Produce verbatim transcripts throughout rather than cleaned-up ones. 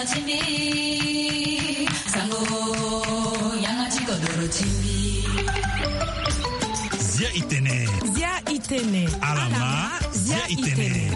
yanga chimbi sango yanga chiko doro chimbi Zia itene Zia itene Alama Zia itene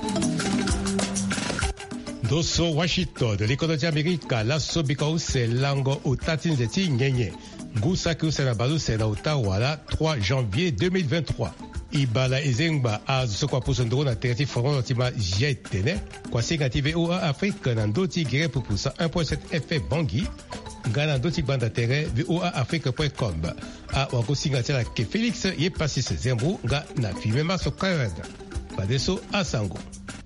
Dosso Washington de l'économie américaine la sobika use lango utatin zeti nyenye ngusa ki use na balu se na Ottawa la trois janvier deux mille vingt-trois ibala ezengba az sokwa pusondro na terti foron tima jetene kwa singa T V O A Afrique na ndoti gire pupusa un virgule sept F M Bangui ngana ndoti banda terre V O A Afrique point com a wako singa tela ke Félix ye passis zembu nga na filme maso kayenda badeso asango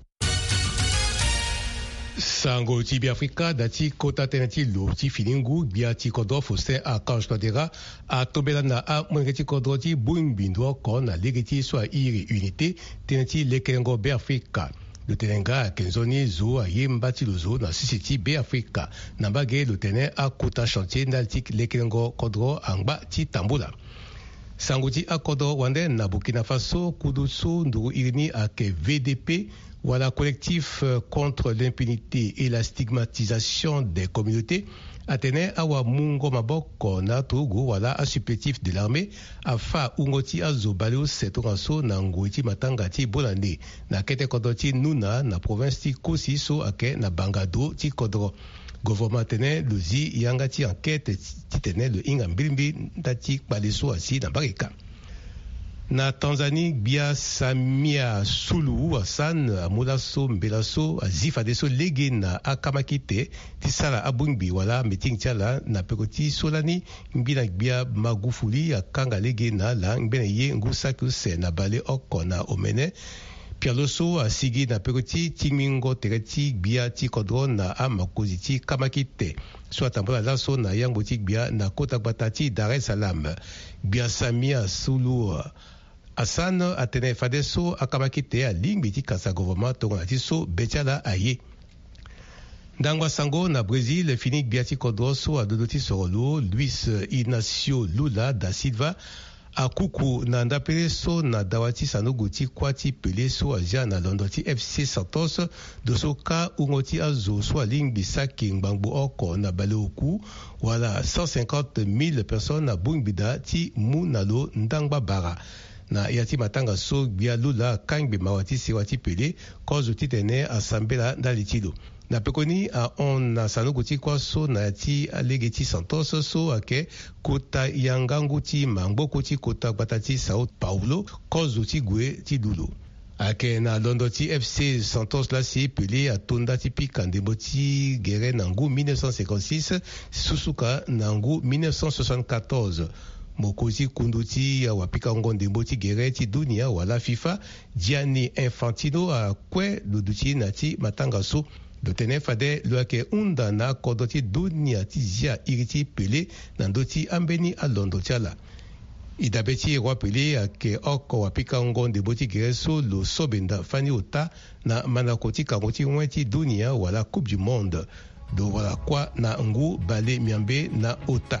Sango Tibi Africa dati kota tenati lo ti filingu bia ti kodro foste a kanj todera a tobelana a mwengeti kodro ti buimbindo kon na legeti so a iri unité tenati lekengo be Africa le tenenga kenzoni zo a yemba ti lozo na sisiti be Africa na bage le tene a kota chantier naltik lekengo kodro angba ti tambula Sango ti a kodro wande na Burkina Faso kuduso nduru irini a ke V D P Voilà, collectif contre l'impunité et la stigmatisation des communautés. Atene awa mungo maboko na togo wala a supplétif de l'armée afa ungoti azo baleo setoraso na ngoti matanga ti bolande na kete kodoti nuna na province ti kosi so ake na bangado ti kodro. Gouvernement tene lozi yanga ti enquête ti tene le inga mbilimbi ndati kpaleso asi na barika. Na Tanzanie bia Samia Suluhu Hassan Amulaso Mbelaso Azifadeso lege na akamakite tisala abungbi wala meeting tiala na pekoti solani mbina bia Magufuli akanga lege na la mbena ye ngusa kuse na bale oko na omene Pialoso asigi na pekoti timingo tereti bia ti kodro na amakoziti kamakite so atambola laso na yango ti bia na kota batati Dar es Salaam bia Samia Suluhu Hassan atene fadeso akamakite a lingbi ti kasa gouvernement tongo na ti so betiala aye. Ndangwa sango na Brésil fini biati kodroso a dodoti sorolo Luis Inácio Lula da Silva a kuku na ndapele so na dawati sanogo ti kwati pele so aja na londo ti F C Santos doso ka ungoti azo so a lingbi saki ngbangbo oko na bale oku wala cent cinquante mille personnes na bungbida ti munalo ndangba bara. Na yati matanga so bia Lula kangbe mawati sewati pele kozo titene asambela ndalitilo na pekoni a on na sanoguti kwa so na yati alegeti Santos so ake kota yangangu ti mangbo ti kota batati Sao Paulo kozo ti gwe ti dulo ake na londo ti F C Santos la si pele atonda ti pika ndembo ti gere nangu mille neuf cent cinquante-six susuka nangu mille neuf cent soixante-quatorze Mokozi kunduti ya wapika ngonde mboti gereti dunia wala FIFA Gianni Infantino a kwe luduti nati matanga so dotene fade luake unda na kodoti dunia ti zia iriti pele nandoti ambeni a londo tiala idabeti wapele ake oko wapika ngonde mboti gereso lo sobenda fani ota na manakoti kangoti wenti dunia wala coupe du monde do wala kwa na ngu bale miambe na ota.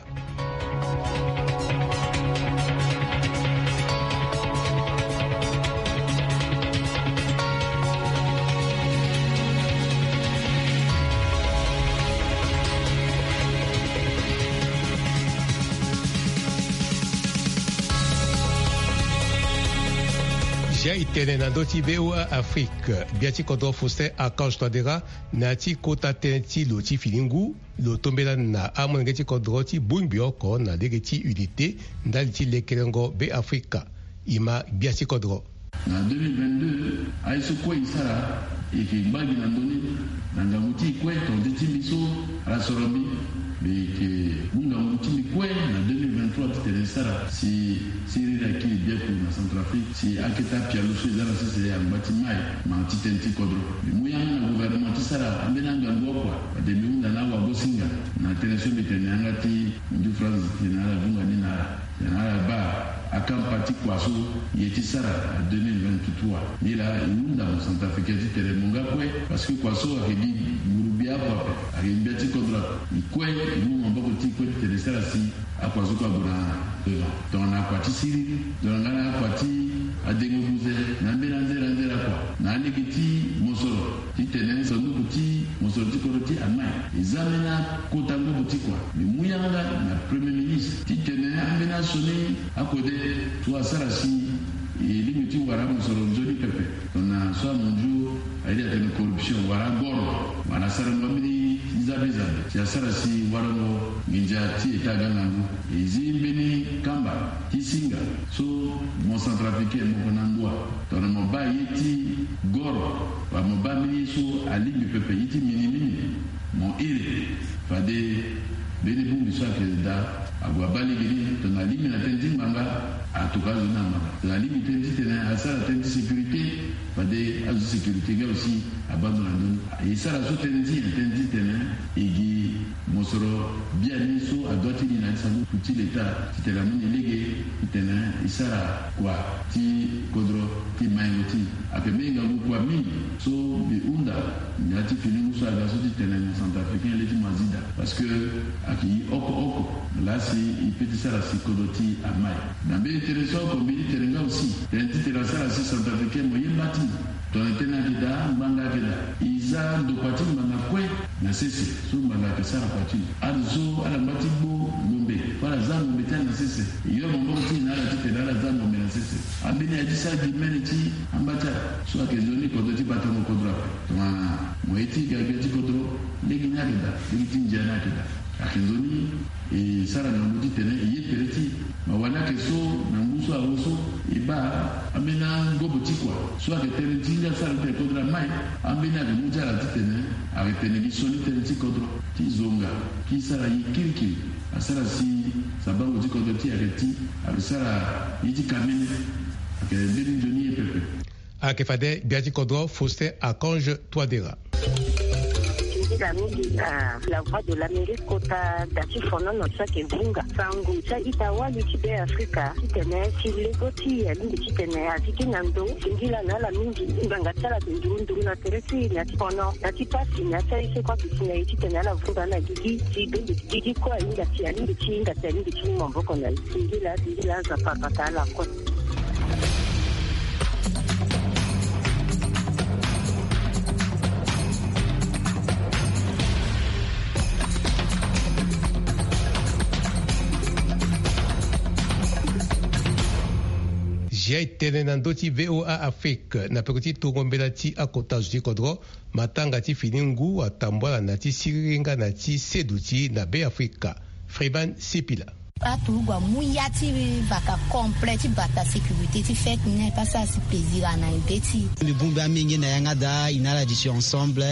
Jia itene na doti V O A Afrique biati kodro foste a kanj todera na ti kota teneti lo ti filingu lo tombela na amwengeti kodro ti bunbioko na legeti unité ndali ti lekelengo be Afrika ima biati kodro na deux mille vingt-deux aiso kwe isara eke mbagi na ndoni na ngamuti kwe tondi ti miso ala sorobi beke bunga muti mi kwe na deux mille vingt-trois titene sara si sirira ki bieku na Centrafrique si aketa pialuso izara sisi ya mbati mai ma titenti kodro muya na gouvernement ti sara ambena ndo ngokwa de miunda na wa bosinga na teneso bitene angati ndu France na la bunga ni na na ba akampati kwaso yeti sara deux mille vingt-trois ni la inunda mo Centrafrique ti tere monga kwe parce que kwaso akedi burubia kwa akedi ti kodro kwe mu mbako ti kwe tere sara si akwaso kwa buna donc na kwati siri donc na kwati adengo buze na mbena nzera nzera kwa na alikiti mosoro ti tene so nuku ti mosolo ti kodro ti amai eza mena kota ngobo ti kua me mu yanga na premier ministre ti tene ambeni asoni akode so asara si elimi ti wara mosolo nzoni pepe tongana so amonju aidi atene corruption wara goro wana sara ngo ambeni izabezabe si asara si wara ngo nginja ti eta gangangu ezi mbeni kamba ti singa so mon centrafricain moko na ngwa tongana mo ba ye ti goro wa mo ba mini so alimi pepe ye ti minimini mo ire fade bene bumbi so akele da agwa bali gini tongana limi na ten ti nganga atokazo na manga tongana limi ten ti tene asara ten ti sécurité fade azo sécurité nga aussi abandona ndoni esara so ten ti ten ti tene egi mosoro biani so adwati ni na sangu kuti leta ti tela mini lege ti tene isara kwa ti kodro ti mayengo ti apeme ngangu kwa mingi so bi unda ni ti finingu so aga so ti tene ni centrafricain le ti mazida parce que aki oko oko là si ipeti sara si kodro ti amai na be intéressant ko bi terenga aussi ten ti tela sara si centrafricain mo yembati tona tena kida mbanga kida iza ndo kwati mbanga kwe na sese so mbanga kesara kwati azo ala matibo ngombe para za ngombe tena sese iyo ngombe ti na ala ti tena ala za ngombe na sese abini ajisa dimenity ambata so akezoni kodo ti bato kodra tona moeti ga ga ti kodro legi nyakida legi ti njana kida akezoni e sara na ngudi tena iye tereti mawana keso na nguso awoso iba amena ngobo tikwa so ake tereti nga sara te kodra mai amena ke mujara titene ake tene gisoni tereti kodro ti zonga ki sara yikirikiri asara si sabango ti kodro ti ake ti ake sara yiti kamene ake ndeni njoni e pepe ake fade biati kodro Faustin Archange Touadéra. La mingi na la voix de l'Amérique kota dati fono no sake vunga sangu cha itawa lichibe Afrika tene chilego ti ali tene atiki nando singila na la mingi nganga tsala ndurunduru na teresi na fono na tipasi na tsaise kwa kisina iti tene la vunga na gigi ti bende gigi kwa inga ti ali ti inga ti ali ti momboko na singila singila za papa la kwa. Jai tenenando ti V O A Afrique na pekoti togombela ti akotage ti kodro matanga ti finingu atambola na ti siringa na ti sedu ti na be Afrika. Freeman Sipila. Atulugwa muya ti vaka complete bata sécurité ti fait n'est pas ça si plaisir na ibeti le bumba mingi na yanga da inala di ensemble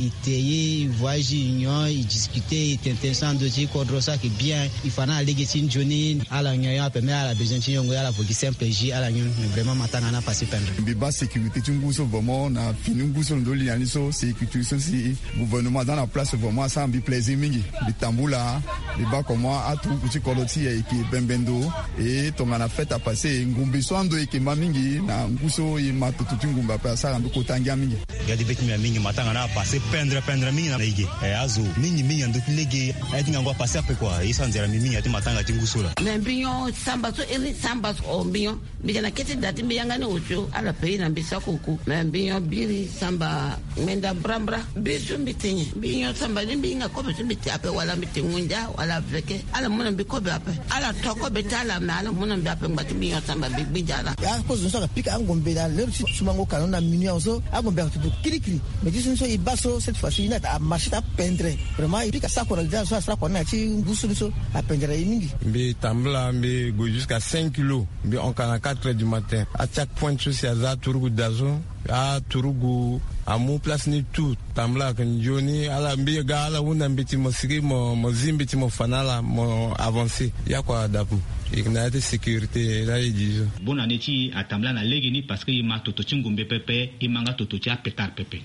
iteye voyage union i discuter it intéressant de ti kodro ça que bien il faut na legacy journée ala nyoya pe me ala besoin ti yongo ala pour simple j ala nyon vraiment matanga na passer pendre biba sécurité ti nguso vraiment na fini nguso ndoli yani so sécurité so si gouvernement dans la place vraiment ça bi plaisir mingi bitambula biba comment atu ti koloti eki bembendo e tongana fête a passé ngumbi soando eki mamingi na nguso i matututi ngumba pa sara ndo kotangia mingi ya di beti mingi matanga na passé pendre pendre mingi na ige e azu mingi mingi ndo lege e tinga ngwa passé après quoi isa nzera mingi ati matanga ti nguso la mbinyo samba so eli samba o mbinyo mbijana kete dati mbiyanga ne ocho ala pei na mbisa kuku mbinyo biri samba menda brambra bisu mbitinye mbinyo samba mbinga ko bisu mbiti ape wala mbitingunja wala veke ala mona mbikobe ape ala toko betala mala mona mbape ngati mbinyo samba bigbijala ya ko zunso ka pika ngombe da le sumango kanona minyo so agombe to kirikiri mais dis so ibaso cette fois-ci ina ta marché ta pendre vraiment il pika sako da so sara ko na ti ngusu so a pendre mingi mbi tambla mbi go jusqu'à cinq kilos mbi on kana quatre heures du matin à chaque point sur ces za turugu dazo a turugu amu place ni tout tambla kan joni ala mbi ga ala wunda mbiti mo sigi mo mo zimbiti mo fanala mo avancer ya kwa dapu ignite sécurité la yijo bonne année ti atambla na legeni parce que ima toto chingumbe pepe imanga toto cha petar pepe.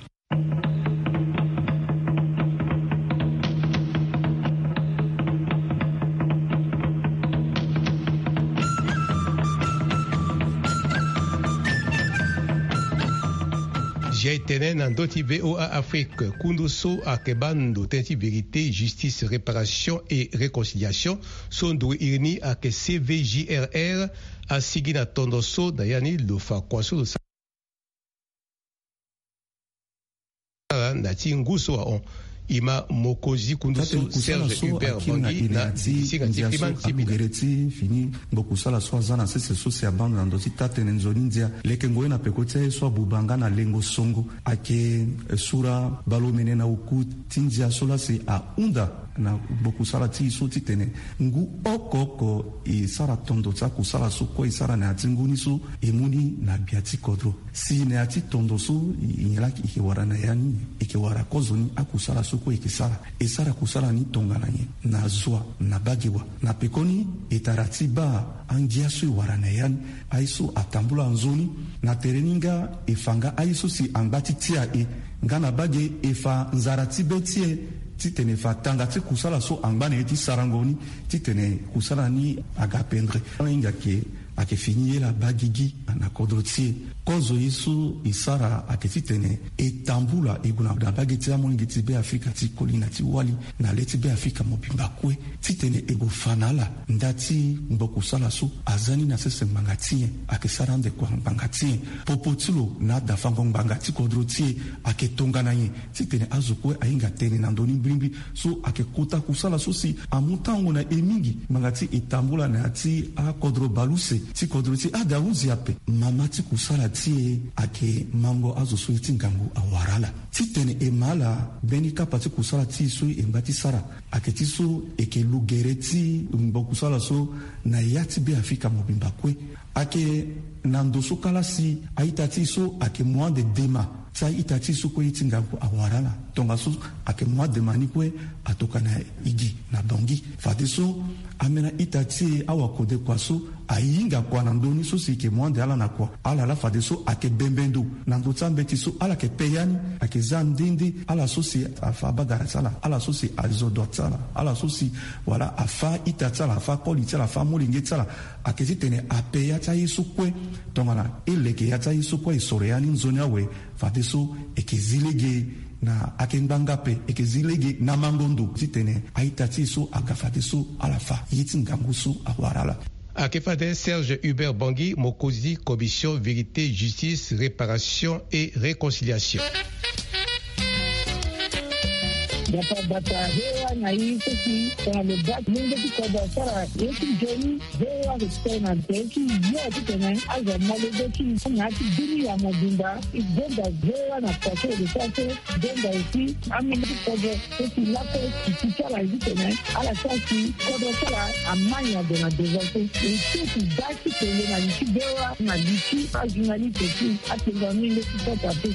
J'ai tenen dans d'autres V O A Afrique, Kunduso Akebando, Tenti Vérité, Justice, Réparation et Réconciliation, sont doués à que C V J R R, à Sigina Tondoso, Dayani, Lofa Kwaso, na ti nguso on ima mokozi kunduso Serge Hubert Bangi na sika timan tigereti fini bokusala so zana sese so se abando na ndoti tate nzonindia leke ngoena pekote so bubanga na lengo songo ake sura balomene na uku tindia sola se a unda na bokusala ti so titene ngu okoko e sara tondo tsa kusala so ko isara na tinguni so emuni na biati kodro si ne ati tondo so inyela ki wara na yani ike wara kozoni akusala so ko ikisara esara kusala ni tongana nye na zwa na bagiwa na pekoni etaratiba angia so wara na yani aiso atambula nzoni na tereninga efanga aiso si ambati tia e ngana bage efa nzarati betie titene fa tanga ti kusala so angbane ti sarangoni titene kusala ni agapendre inga ke ake fini la bagigi na kodrotie kozo yisu isara ake titene etambula iguna da bageti amoni giti be Afrika ti kolina ti wali na leti be Afrika mobimba kwe titene ego fanala ndati mboku sala so azani na sese mangati ake sarande kwa mangati popotilo na da fango mangati kodrotie ake tongana ye titene azukwe ainga tene na ndoni brimbi so ake kota kusala so si amutango na emingi mangati etambula na ati a kodro baluse ti kodrotie adawuzi ape mama ti kusala ti ake mango azo so iti ngangu awarala titene emala beni kapati kusala ti so embati sara ake ti so eke lugereti mbo kusala so na yati be Afrika mobimba kwe ake nandoso kala si aitati so ake mois de dema sa itati so ko iti ngangu awarala tonga so ake mois de mani kwe atoka na igi na dongi fati so amena itati awa kode kwa so ayinga kwa na ndoni so si ke mwande ala na kwa ala la fade so ake bembendo na ndotsa mbeti so ala ke peyani ake zandindi ala so si afa bagara sala ala so si azodotala ala so si wala afa itatala afa kolitala afa molinge tsala ake zitene apeya tsa yisu kwe tongana eleke ya tsa yisu kwe soreani nzoni awe fade so eke zilege na akenbangape ekezilege na mangondo titene aitati so agafate so alafa yiti ngangu so awarala Akefade Serge Hubert Bangi Mokozi Commission Vérité Justice Réparation et Réconciliation. Bata bata hewa na hii sisi kwa mbat mungu kwa sara yetu jeni hewa kutena teki yote tena aza malezi na ati dini ya mabunda ibenda hewa na pate de sasa benda isi amini kwa sisi lapo kichara hivi tena ala sasa kwa sara amanya de na deserte isi basi tena na nchi hewa na nchi ajunali teki atenga mingi kupata pesa.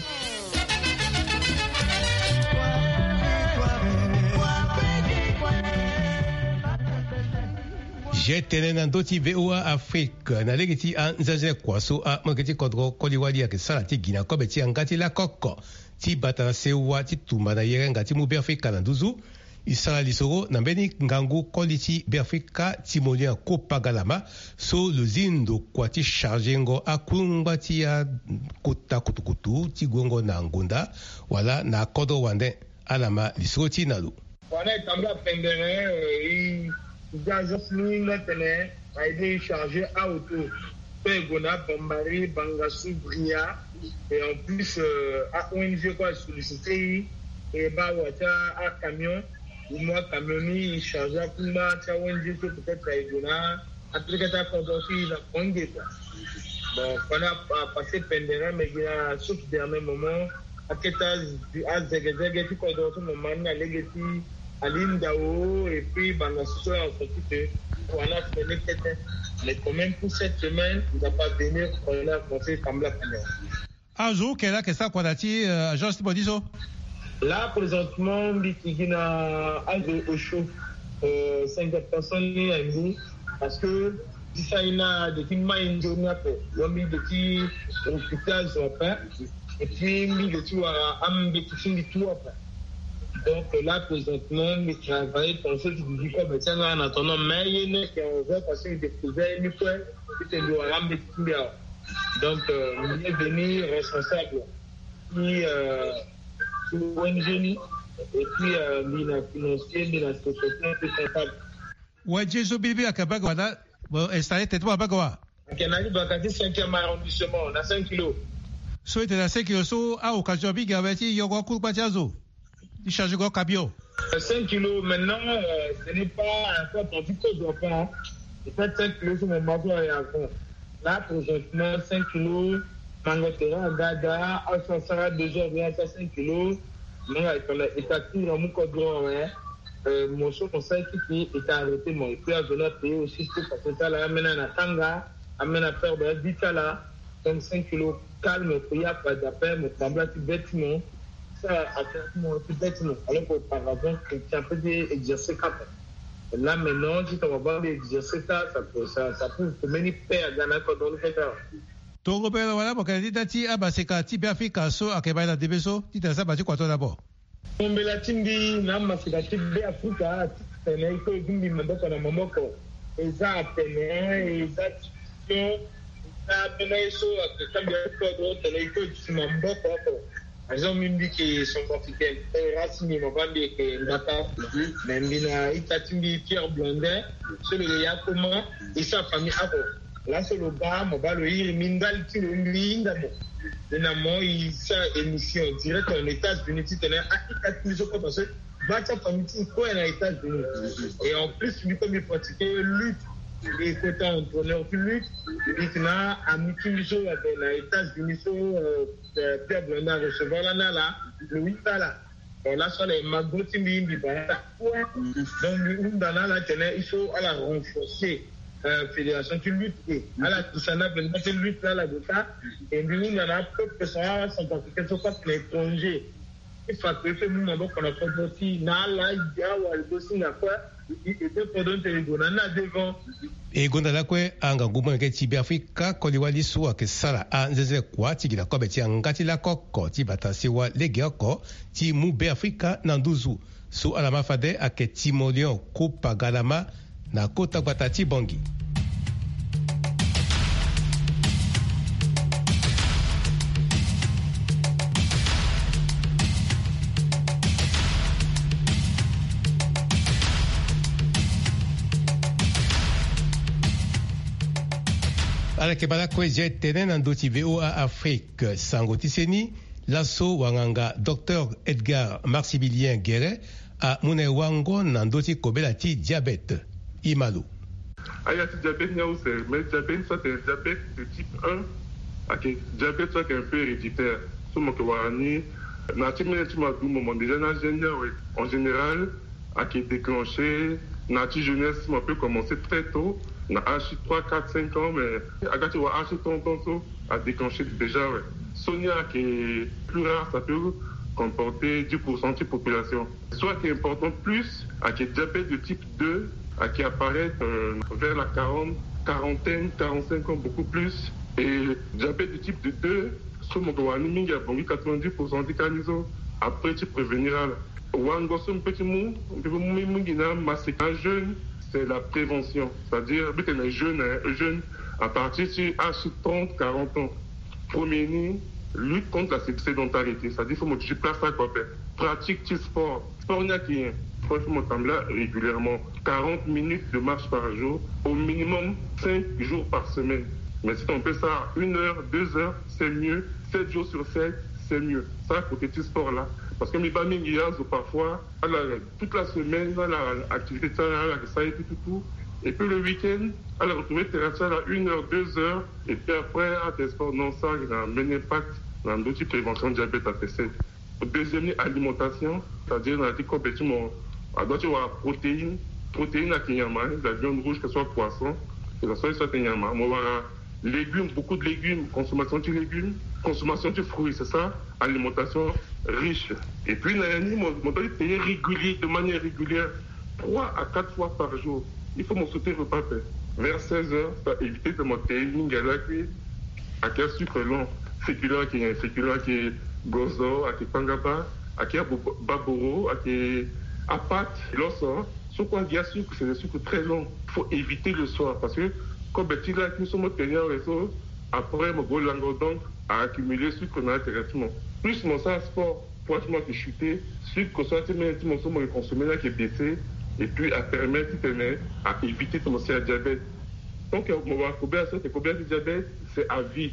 Jetene na ndoti V O A Afrique na legiti a nzaze kwaso a mangeti kodro koliwali ya kesala ti gina kobe ti angati la koko ti bata sewa ti tuma na yere ngati mu be Afrika na nduzu isala lisoro na mbeni ngangu koliti be Afrika ti molia ko pagalama so luzindo kwa ti charge ngo akungba ti ya kota kutukutu ti gongo na ngunda wala na kodo wande alama lisoro ti nalu wana itambla pendere i Gazos Ninga Tene a été chargé à auto. Pegona, Bombari, Bangassou, Bria, et en plus, euh, à O N G quoi sollicité, et bah, à camion, ou moi, camionni, chargé à Kuma, à O N G, peut-être à Egona, à tout cas, à Condorfi, à Congé, quoi. Bon, on a passé Pendera, mais il y a ce dernier moment, à Ketas, à Zegezeg, et Condorfi, moment, à Legeti, Alindao et puis Bangassou a occupé. On a fait peut-être, mais quand même pour cette semaine, il n'a pas donné, on a conseillé comme la première. Un jour, quelle est ça qu'on a dit, agence Bodiso? Là, présentement, il y a un au chaud, cinq personnes à nous, parce que si ça il y a des films in journée après, il y a des petits hôpitaux après, et puis il y a des petits am des petits tout après. Donc là, présentement, il travaille pour ceux qui disent quoi, mais c'est en attendant, mais il y a qui ont ouvert parce qu'ils découvraient une fois, c'était le ram de Timbia. Donc, euh, il est venu responsable, puis euh, O N G, et puis il a financier, il a société, puis comptable. Ouais, Jésus Bibi à Kabagwa, bon, installé, t'es toi à Bagawa. Ok, on a dit, Bakati, cinquième arrondissement, on a cinq kilos. So ite na cinq kilos so a occasion bi gaveti yogo kurpa tiazo. Il charge go cabio. cinq kilos maintenant, euh, ce n'est pas encore ton petit code d'enfant. Il fait cinq kilos sur mon bateau et à fond. Là, présentement, cinq kilos, Mangotera, Gada, Alsansara, deux heures, bien à cinq kilos. Moi, il a établi dans mon code d'enfant. Mon chou conseil qui est arrêté, mon il peut venir payer aussi, parce que ça, là, amène à Tanga, amène à faire de la là, donc cinq kilos calme, il n'y a pas d'appel, mais semble un petit bâtiment, ça a fait un petit bâtiment. Alors qu'auparavant, tu as fait des exercices cap. Là, maintenant, si tu vas voir des exercices, ça peut, ça, ça peut te mener père dans la côte dans le fait. Donc, on peut voilà, parce que dit ah bah c'est quand tu bien fait casso à Québec la débeso, tu t'as ça battu quoi toi d'abord. On me la timbi, na masika timbi Afrika, tene iko timbi mandoko na momoko. Eza tene, eza tio, eza tene iso akambi ko do tene iko tsima mboko ko. Azo mimbi ki son africain, rasmi mabandi ke ndata, membina ita timbi Pierre Blondin, celui ya comment et sa famille ako. Là c'est le gars, mobile il mindal ti le linda mo. Finalement, il s'est émission directe en États-Unis. Tu tenais à quatre parce que Bacha famille quoi en États-Unis. Et en plus, lui comme il pratiquait lutte, il était entraîneur de lutte. Il a ami tous les jours avec les États-Unis sur Pierre Blondin recevoir la nala, le huit là. On a sur les magoutis mimbi bata. Donc lui dans la tenait il faut à la renforcer. Euh, fédération qui lutte et à la Toussana Blenda qui lutte là la bota et lui on a peu que ça sont africains sont pas l'étranger il faut que fait nous donc on a fait aussi na là il y a ou aussi na quoi et était pendant que les donana devant et gondala kwe anga ngumwe ke tibi Afrika koliwali suwa ke sala a nzeze kwa tigila ko beti ngati la koko ti batasi wa lege ko ti mu be Afrika na nduzu su ala mafade ake timolion kupa galama na kota batati bongi. Ala kebala kweje tenen andoti V O A Afrique sangoti seni lasso wanganga docteur Edgar Maximilien Guéret a mune wango nandoti kobelati diabète Imalu. Il y a diabète, mais diabète, ça c'est un diabète de type un. Okay. Diabète, ça c'est un peu héréditaire. Ce que vous avez en général, qui est déclenché, notre jeunesse, on peut commencer très tôt. On a trois, quatre, cinq ans, mais à déclencher déjà. Sonia, qui est plus rare, ça peut comporter dix pour cent de la population. Soit qui est important plus, qui est diabète de type deux, qui apparaît euh, vers la quarante, quarantaine, quarante-cinq ans, beaucoup plus. Et diabète de type deux, sur mon il y a quatre-vingt-dix pour cent de cas. Après, tu préveniras. Un petit mot, un jeune, c'est la prévention. C'est-à-dire, un jeune, un jeune à partir de trente, quarante ans. Premier, lutte contre la sédentarité. C'est-à-dire, il faut que tu places ça quoi. Pratique du sport. Sport, il y a qui est. Franchement, là, régulièrement, quarante minutes de marche par jour, au minimum cinq jours par semaine. Mais si on fait ça une heure, deux heures, c'est mieux. sept jours sur sept, c'est mieux. Ça, côté du sport là. Parce que mes familles, il y a parfois, toute la semaine, l'activité, ça et tout, tout, tout. Et puis le week-end, elle a retrouvé thérapie à une heure, deux heures. Et puis après, à des sports, non, ça, il a un impact dans d'autres prévention de diabète à T C. Deuxième, alimentation, c'est-à-dire, on a dit qu'on peut avoir protéines, protéines à Kenyama, la viande rouge, que ce soit poisson, que ce soit soit Kenyama. On va avoir légumes, beaucoup de légumes, consommation de légumes, consommation de fruits, c'est ça, alimentation riche. Et puis, on doit payer régulier, de manière régulière, trois à quatre fois par jour. Il faut m'en sauter repas fait. Vers seize heures, ça éviter de monter une galère à quel sucre long, féculent qui est féculent qui est gozo, à qui pangaba, à qui baboro, à qui apat, l'osso. Sur quoi il y a sucre, c'est des sucres très longs. Il faut éviter le soir parce que comme tu là, nous sommes tenus en réseau, après, mon gros lango donc à accumuler sucre dans l'intéressement. Plus mon sang sport, franchement, qui chuter, sucre, soit tu mets mon sang consommer là qui est baissé, et puis à permettre à éviter de commencer à diabète. Donc, mon combien ça, c'est combien de diabète, c'est à vie.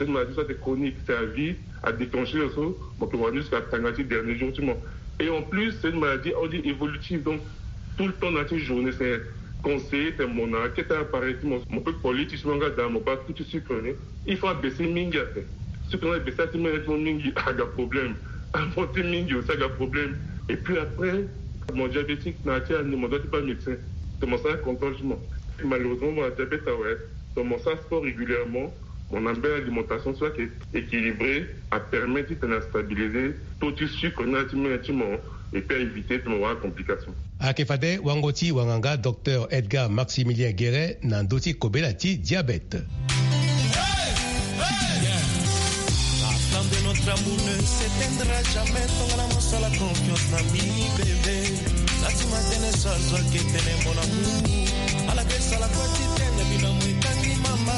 c'est une maladie soit chronique, c'est à vie, à déclencher le saut, donc on va jusqu'à Tangati dernier jour, tu vois. Et en plus, c'est une maladie, on dit évolutive, donc tout le temps dans la journée, c'est conseiller, c'est mon âge, qui est un appareil, mon peu politique, mon gars, mon pas tout sucre, il faut baisser mingi à faire. Ce qu'on a baissé, c'est mon mingi, a un problème. Monter mingi aussi, a un problème. Et puis après, mon diabétique, mon doigt, pas médecin. C'est mon sang contrôle, malheureusement, mon diabète, ouais, donc mon sang sport régulièrement. Mon alimentation soit équilibrée, à permettre de stabiliser tout le sucre et puis éviter de avoir des complications. A Kefade, Wangoti Wanganga, docteur Edgar Maximilien Guéret, Nandoti Kobelati, diabète. La flamme de notre amour ne s'éteindra jamais, ton amour sur la confiance, ami bébé. La timatene soit soit qui tenait mon amour. À la baisse, à la quotidienne, bien amour, tangi mama.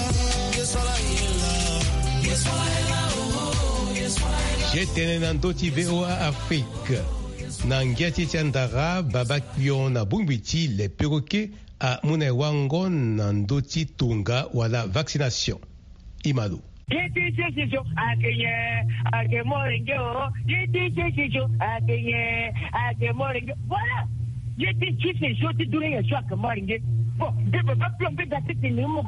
Jetene nandoti V O A Afrique. Nangiati Tiandara, Babakion na Bumbiti, les perroquets à Munewango, Nandoti Tunga, ou à la vaccination. Imadou. Voilà. J'étais juste les choses qui durent les choix que moi, bon, je ne peux pas plomber dans cette ligne. Non,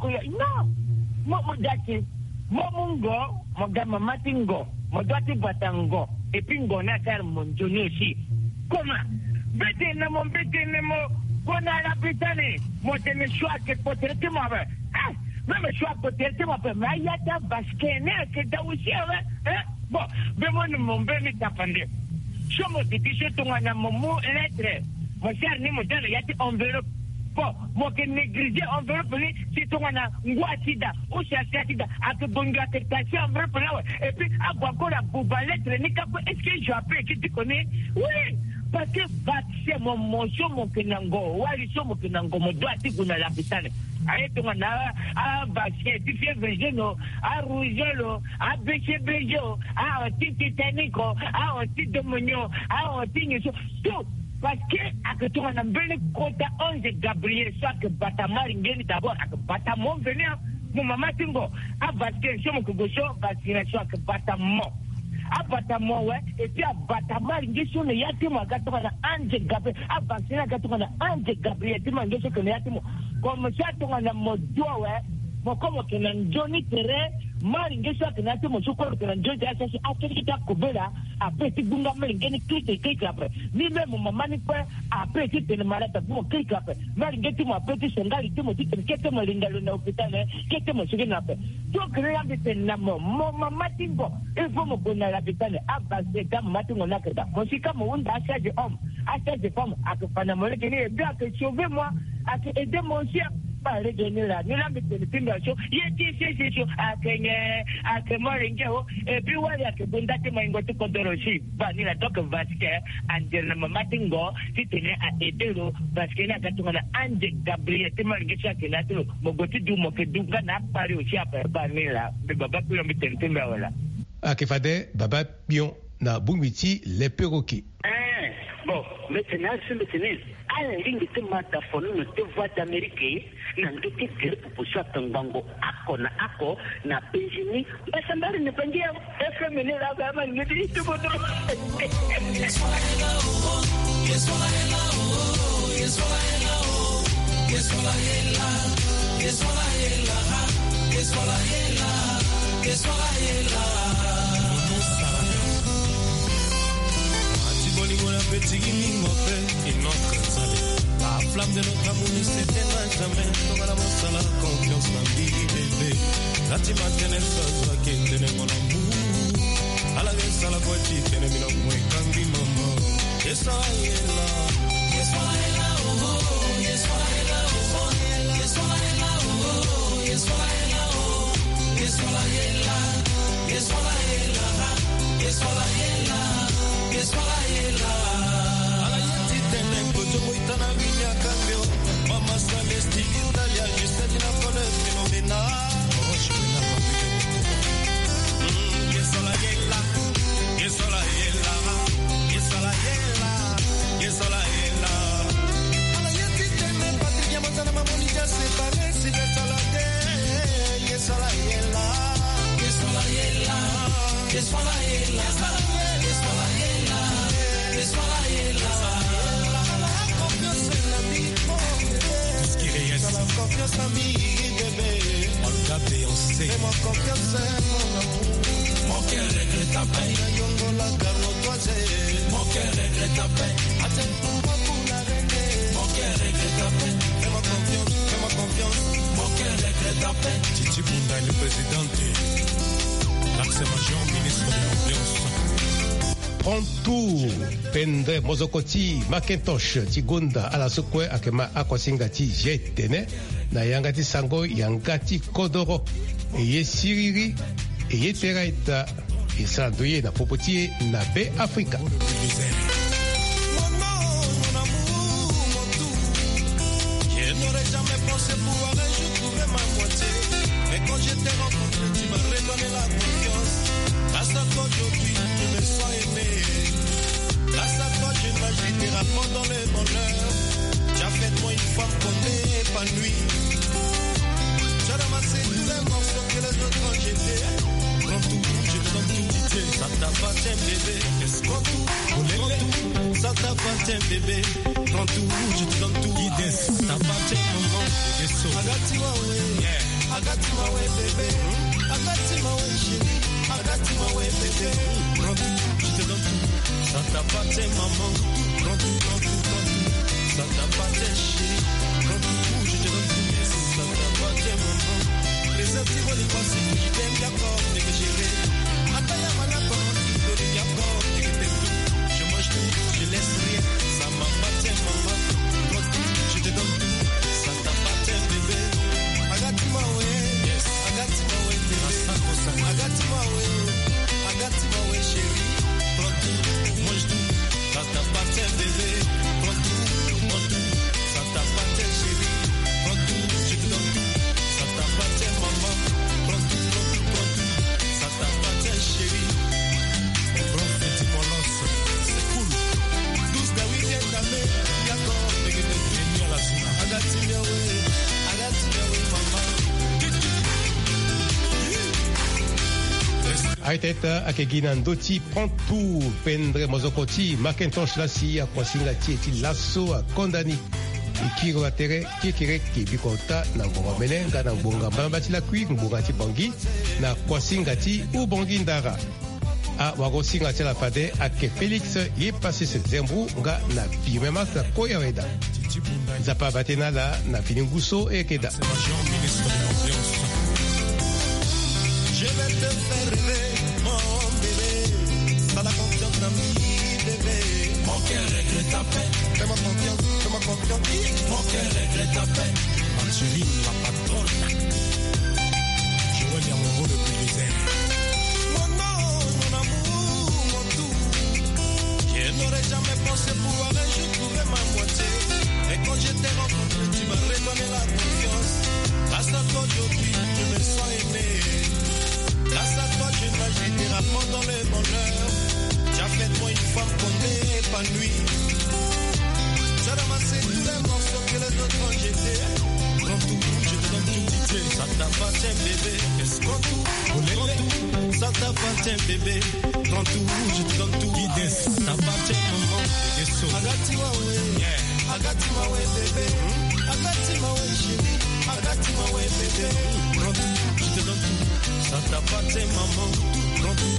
moi, moi, dati, moi, mon go, mon gars, ma matingo, mon doiti batango, et puis mon gars, car mon journée aussi. Comment? Bête, non, mon bête, non, qu'on a la bétane, moi, c'est le choix que pour te le moi, ah, même le choix pour te le moi, mais il y a ta basket, que t'as aussi, hein? Bon, mais moi, mon bébé t'appendait. Je me dis que je tombe dans mon mot lettre. Mon cher, ni mon cher, il y a des enveloppes. Bon, moi qui négligé enveloppe, si tu as un guatida, ou si tu as un peu bon gars, tu as enveloppe là, et puis à quoi la bouba lettre, est-ce que je appelle, que tu connais? Oui, parce que vaccin, mon motion, mon kenango, ou alisson, mon kenango, mon doigt, tu connais la pitane. Aïe, tu as un vaccin, tu fais végéno, un rougeolo, un béché béjo, un petit titanico, un petit domonion, un petit tout. Parce que, à que tu as un bel côté onze Gabriel, soit que Batamar Ngeni d'abord, à que Batamon venait, mon maman Tingo, à vaccination, mon Kogoso, vaccination, à que Batamon. À Batamon, ouais, et puis à Batamar Ngeni, sur le Yatimo, à Gatouana, Ange Gabriel, à vacciner à Gatouana, Ange Gabriel, tu m'as dit que le Yatimo, comme ça, tu as un mot doigt, ouais, mon comme que l'on Johnny Terre, Maringé, soit que l'on mon soukour, que l'on Johnny Terre, c'est à ce qui t'a coupé là, après, tu bunga Maringé, clique et clique après. Ni même mon maman n'est pas, après, tu es malade, pour clique après. Maringé, tu m'as petit sengal, tu m'as dit que tu m'as l'ingalo dans l'hôpital, que tu m'as suivi après. Donc, rien de tes names, mon maman Tingo, il faut me donner l'hôpital, à base de gamme, matin, là, que ça. Moi, si comme on a assez de hommes, assez de femmes, à que Panamole, et bien que sauver-moi, à que aider mon chien. Pas redonner là, nous l'avons fait le film d'action, il y a des choses à Kenya, à Kemoringo, et puis voilà que Bundate Mango to Kodoroshi, Vanilla Doc Vasquer, Angela Matingo, si tu n'es à Edero, parce qu'il y a Angel Gabriel, Timargisha, qui n'a tout, Mogoti Dumo, que Duga n'a pas réussi à faire Vanilla, mais Baba Pion Mittel là. À Kefade, Baba Pion, na Bungwiti, les perroquets. Bon, maintenant, c'est maintenant. À la ligne de mataphone, nous te voix d'Amérique, nous te dire pour ça, Tangango, Ako, na Ako, na Péjini, mais ça m'a rien de dire, et fait mener la gamme, nous dit tout votre. Yes, what I love, yes, what I love, yes, what I love, yes, what I love, yes, what I love, yes, what I love, yes, what I love. Petit mingo fait et notre salé. La flamme de notre amour ne s'éteindra jamais. Nous allons la confiance dans vie bébé. La team a tenu ça, qui tenait mon amour. À la veste à la voiture, tenait mon amour et quand maman. Yes, I love. Yes, I love. Yes, I love. Yes, I love. Yes, I love. Yes, I love. Yes, I love. Yes, I love. Yes, I love. Muitana viña cambio, mamá celeste y una ya y está llena con el fenomenal. Que sola yela, que sola yela, que sola yela, que sola yela. A la yeti teme patria manzana mamoni ya se parece que sola yela, que sola yela, que sola Confiance amie, bébé. On le garde et on sait. Fais-moi confiance, mon amour. Mon cœur regrette ta peine. Yongo la garno toisée. Mon cœur regrette ta peine. Attends-moi pour la régler. Mon cœur regrette ta peine. Fais-moi confiance, fais-moi confiance. Mon cœur regrette ta peine. Titi Bunda est le président. L'accès-major, ministre de l'ambiance. Pronto, Pendre Mozokoti, Macintosh, Tigunda, Alasukwe, Akema, Akwasingati, Jetene, Nayangati Sango, Yangati Kodoro, Eye Siriri, Eye Teraita, et Sandoye, na Popotier, na Bé Africa. Je n'aurais jamais pensé pouvoir un jour trouver ma moitié. Mais quand je t'ai rencontré, tu m'as redonné la confiance. Grâce à toi aujourd'hui, je me sens aimé. Grâce à toi, je nage littéralement dans le bonheur. Tu as fait de moi une femme qu'on est épanouie. Tu as ramassé tous les morceaux que les autres ont jetés. Prends tout, je te donne tout, ça t'appartient bébé. Est-ce qu'on tout, prends tout, ça t'appartient bébé. Prends tout, je te donne tout, ça t'appartient maman. Agatima way, Agatima way bébé. Agatima way chérie. Agatima way bébé. Prends tout, je te donne tout, ça t'appartient maman. Prends tout, prends tout, prends tout, ça t'appartient chérie. Prends tout, je te donne tout, ça t'appartient maman. Les petits volets passés, je t'aime d'accord, mais que j'irai. Ataya manako, dori d'accord, mais que t'aimes tout. Je mange tout, je laisse rien, ça m'appartient maman. Prends tout, je te donne tout, ça t'appartient bébé. Agatima way, yes, Agatima way bébé. Agatima way, Agatima way chérie. Prends tout, mange tout, ça t'appartient bébé. Prends tout, prends tout, ça t'appartient chérie. Prends tout, je te donne tout, ça t'appartient maman. Prends tout, prends tout, prends tout, ça t'appartient chérie. Prends petit molos, c'est cool. Douce d'aoui vient d'amener, d'accord, mais que t'es venu à la souna. Agatima way, Agatima way maman. Aiteta akegina ndoti Pronto, Pendre Mozokoti, Macintosh Lassi, Akwasingati eti Lasso, Akondani, Ikiro Atere, Kikire, Kibikota, Nambonga Menenga, Nambonga Bambati Lakui, Mbongati Bangi, na Kwasingati, ou Bangi Ndara. A Wagosingati la Fade, Ake Félix, ye passé ce Zembou, nga na Pimema, na Koyareda. Zapa Batena la, na Fininguso et Keda. Je vais te faire rêver, mon bébé. T'as la confiance dans mi bébé. Mon cœur regrette ta peine. Fais-moi confiance, fais-moi confiance. Mon cœur regrette ta peine. Angeline, la patronne. Joël est amoureux depuis les airs. Mon nom, mon amour, mon tout. Je n'aurais jamais pensé pouvoir un jour trouver ma moitié. Et quand je t'ai rencontré, tu m'as redonné la confiance. Grâce à toi aujourd'hui, je me sens aimé. Grâce à toi, je nage littéralement dans le bonheur. Tu as fait de moi une femme qu'on est épanouie. Tu as ramassé tous les morceaux que les autres ont jetés. Prends tout, je te donne tout, ça t'appartient bébé. Est-ce qu'on tout, prends tout, ça t'appartient bébé. Prends tout, je te donne tout, ça t'appartient maman. Agatima way, Agatima way bébé. Agatima way chérie. Agatima way bébé. Prends tout, je te donne tout, ça t'appartient maman. Prends tout,